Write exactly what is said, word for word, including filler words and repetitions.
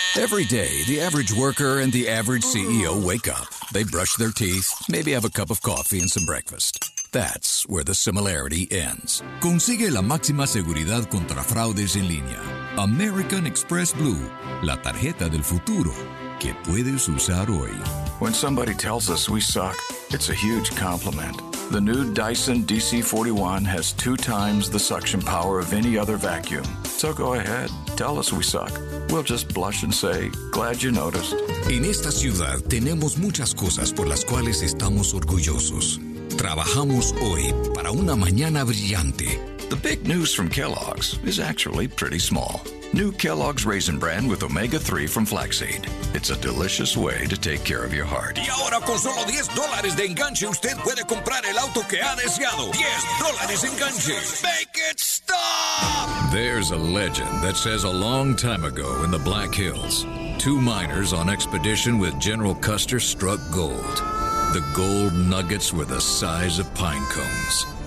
Every day, the average worker and the average C E O wake up. They brush their teeth, maybe have a cup of coffee and some breakfast. That's where the similarity ends. Consigue la máxima seguridad contra fraudes en línea. American Express Blue, la tarjeta del futuro que puedes usar hoy. When somebody tells us we suck, it's a huge compliment. The new Dyson D C forty-one has two times the suction power of any other vacuum. So go ahead, tell us we suck. We'll just blush and say, glad you noticed. En esta ciudad tenemos muchas cosas por las cuales estamos orgullosos. Trabajamos hoy para una mañana brillante. The big news from Kellogg's is actually pretty small. New Kellogg's Raisin Bran with omega three from flaxseed. It's a delicious way to take care of your heart. Y ahora con solo diez dólares de enganche usted puede comprar el auto que ha deseado. diez dólares enganche. Make it stop! There's a legend that says a long time ago in the Black Hills, two miners on expedition with General Custer struck gold. The gold nuggets were the size of pine cones.